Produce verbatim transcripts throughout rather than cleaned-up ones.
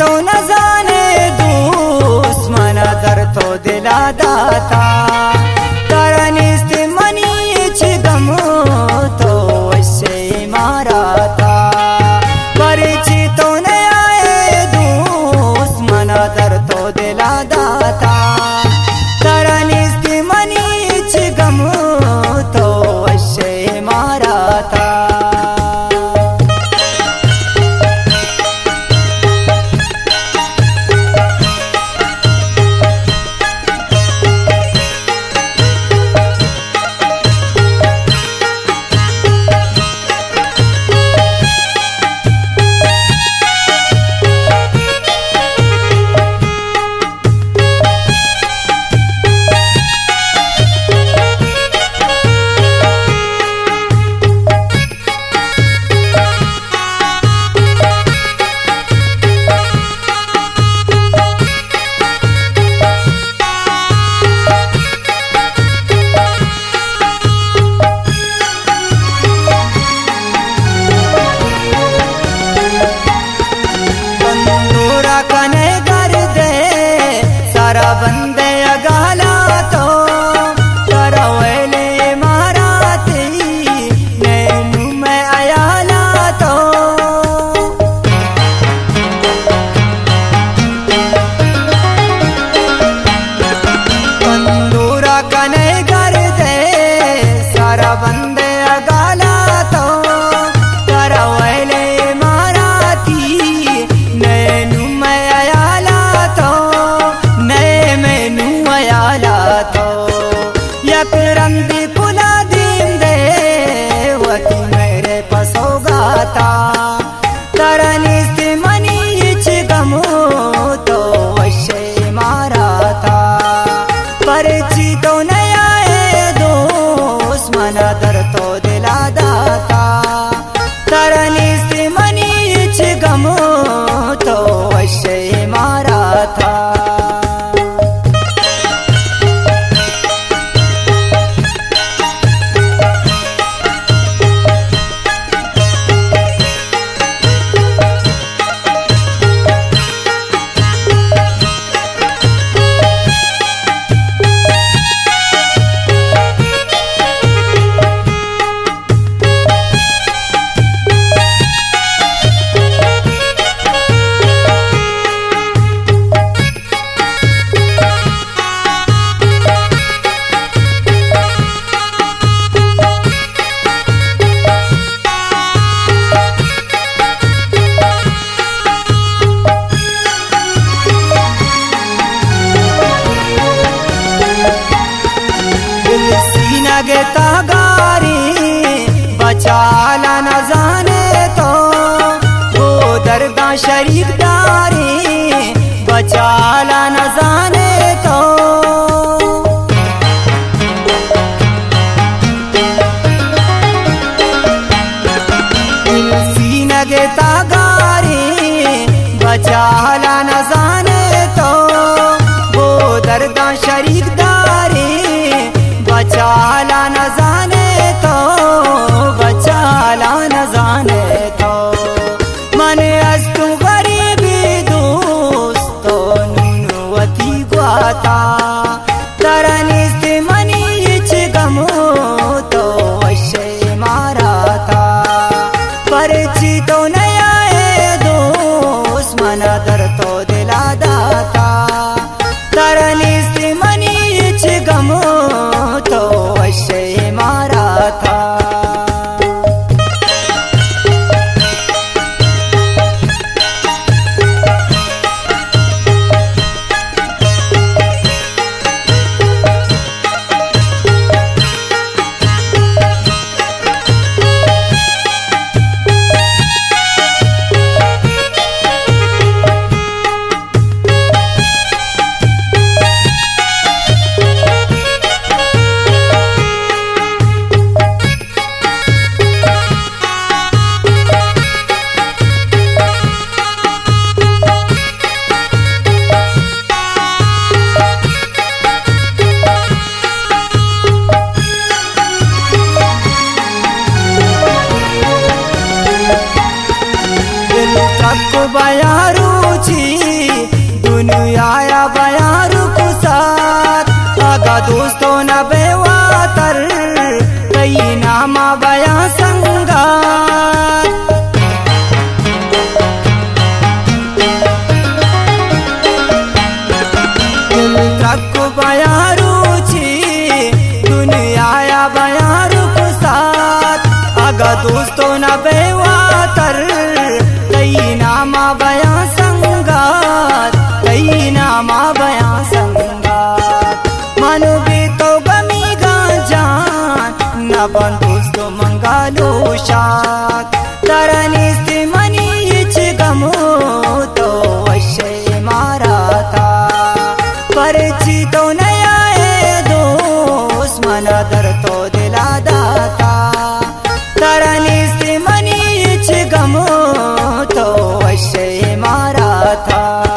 तो न जाने दुश्मन दर तो दिला दाता तरनिस्त मनी गम तो वैसे मारा था परिचित तो न आए दुश्मन दर तो दिला दाता तरनिस्त मनी गम तो वैसे मारा था। बंदे अगाला तो करवले माराती नैनू में अयाला तो तंदूरा कने कर दे सारा बंदे अगाला तो करवले माराती नैनू में अयाला तो तो यक रंदी कुला दीन देवती मेरे पसोगाता तरनिस्त मनी गमो तो वैसे मारा था परिचित तो न आए दुश्मन दर तो दिला दाता तरनिस्त मनी गमो तो वैसे मारा था। लगे तागारी बचाला न जाने तो वो दर्दा शरीक दारी बचाला न जाने तो सीने के तागारी बचाला न जाने तो वो दर्दा शरीक दारी बचाला न जाने तो बचाला न जाने तो मने अस्तु गरीबी दोस्तों नुनवती ग्वाता तरनिस्त मनी गमो तो वैसे मारा था परिचित तो न आए दुश्मन दर तो दिला दाता तरनिस्त मनी गमो तो वैसे मारा था। कई नामा बया संगार दिल तक बया रुचि दुनिया बया रुखसात अगा दोस्तों न बेवातर कई नामा बया संगार कई नामा बया संगार मनु भी तो गमी गा जान न बंदोस्तो मंगालो शात तरनी से मनी इच गमो तो वशे मारा था परिचितो नया दोस्त मन दर तो दिला दाता तरनी से मनी इच गमो तो वशे मारा था।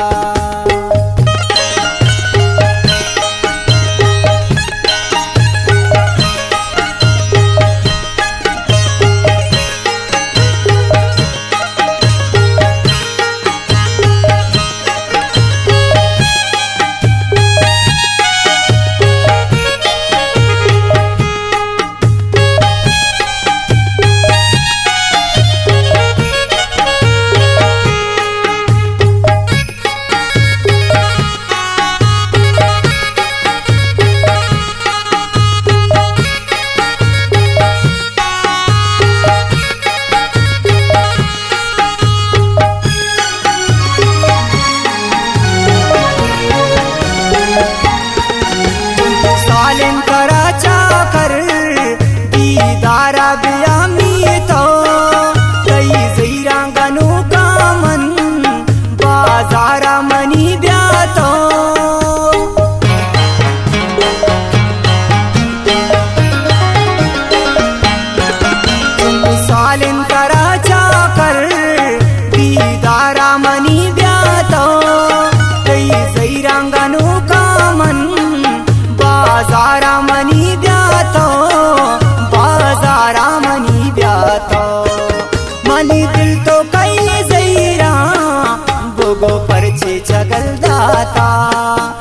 सालिन करा चाकर दीदारा बियामी तो कई ज़ीरांगनु का मन बाजारा मनी ब्यातो सालिन करा चाकर दीदारा मनी ब्यातो कई ज़ीरांगनु का मन बाजारा मनी ब्यातो बाजारा मनी ब्यातो मनी दिल तो कई ज़ईरा बुगो परचे चगल दाता।